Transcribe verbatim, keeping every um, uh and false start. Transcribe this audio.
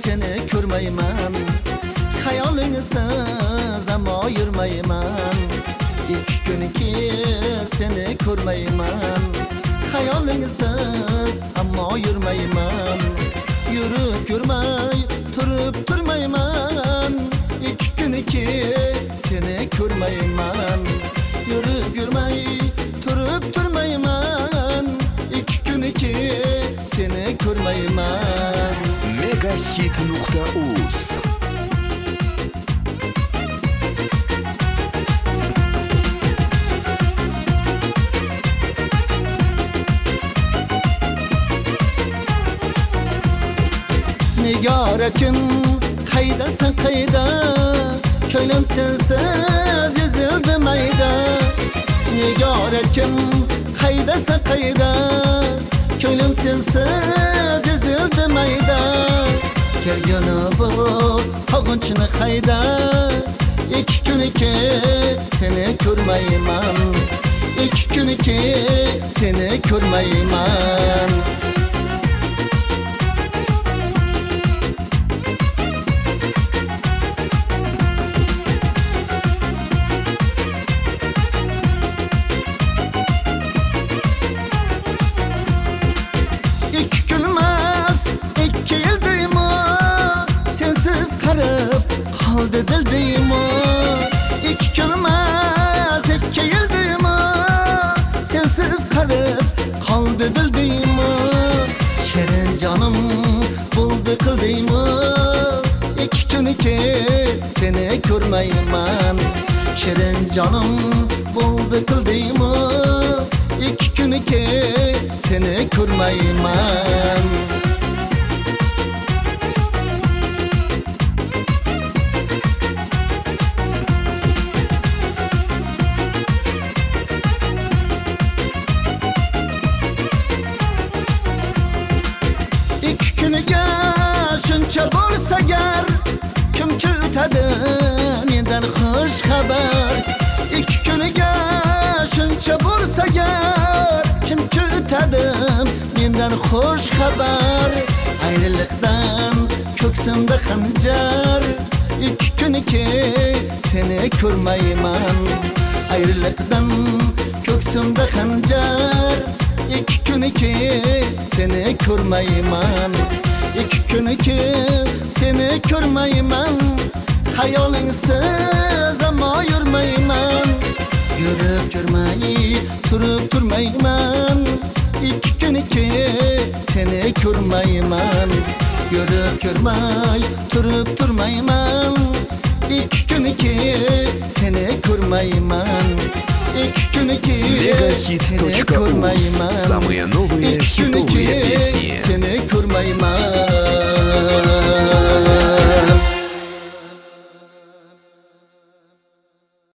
seni ko'rmayman, xayolingsiz ammo yurmayman. İki kun ki seni ko'rmayman, xayolingsiz ammo yurmayman. Yurib yurmay turib turmayman, İki kun ki seni ko'rmayman. Yurib yurmay turib turmayman, İki kun ki seni ko'rmayman. megahit nuqta uz Nigaretin qaydasan qayda, ko'nglim sensiz ezildi mayda. Nigaretin qaydasan qayda, ko'nglim sensiz ezildi mayda. Kelgani bu sog'inchni qayda, ikki kun ki seni ko'rmayman, ikki kun ki seni ko'rmayman. Kaldı dildeyim o, iki kelmez iki yıldayım o. Sensiz kalıp kaldı dildeyim o. Şirin canım buldu kıldayım o. İki gün ki seni ko'rmayman, Şirin canım buldu kıldayım o. İki gün ki seni ko'rmayman. Kuniga shuncha bo'lsa gar, kim kutadi mendan xush xabar. Ikki kuniga shuncha bo'lsa gar, kim kutadi mendan xush xabar. Ayriliqdan ko'ksimda xanjar, ikki kun ki seni ko'rmayman. Ayriliqdan ko'ksimda xanjar, İki kun ki seni ko'rmayman, İki kun ki seni ko'rmayman. Xayolingsiz ammo yurmayman, yurib yurmay turib turmayman. İki kun ki seni ko'rmayman, yurib yurmay turib turmayman. İki kun ki seni ko'rmayman, İki gün ki seni ko'rmayman. Самые новые хитовые песни. Seni ko'rmayman.